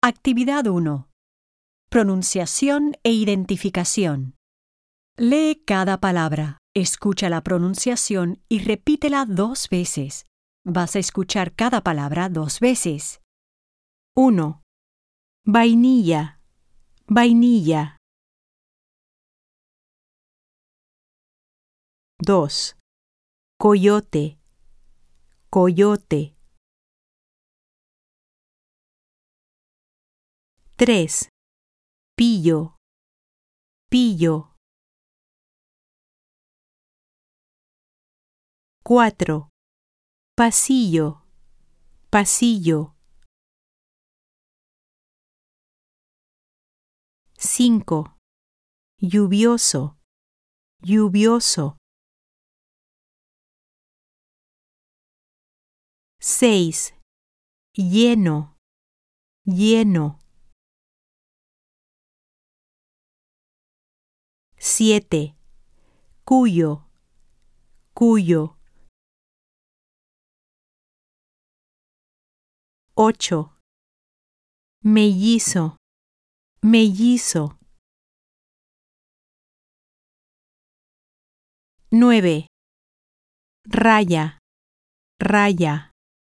Actividad 1. Pronunciación e identificación. Lee cada palabra, escucha la pronunciación y repítela 2 veces. Vas a escuchar cada palabra 2 veces. 1. Vainilla, vainilla. 2. Coyote, coyote. 3. Pillo, pillo. 4. Pasillo, pasillo. 5. Lluvioso, lluvioso. 6. Lleno, lleno. 7. Cuyo, cuyo. 8. Mellizo, mellizo. 9. Raya, raya.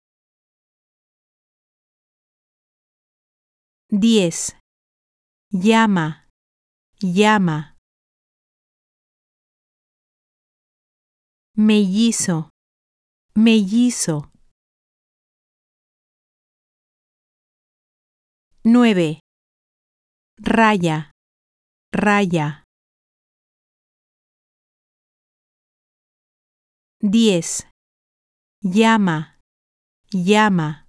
10. Llama, llama. Mellizo, mellizo. 9. Raya, raya. 10. Llama, llama.